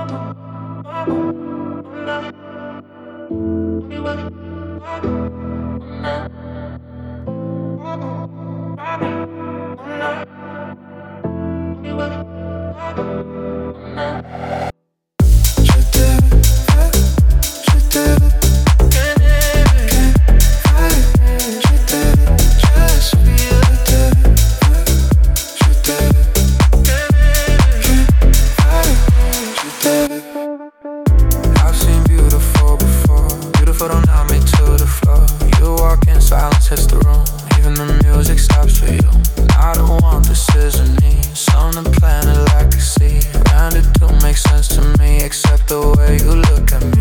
Hits the room, even the music stops for you. And I don't want decision needs, on the planet like a sea. And it don't make sense to me, except the way you look at me.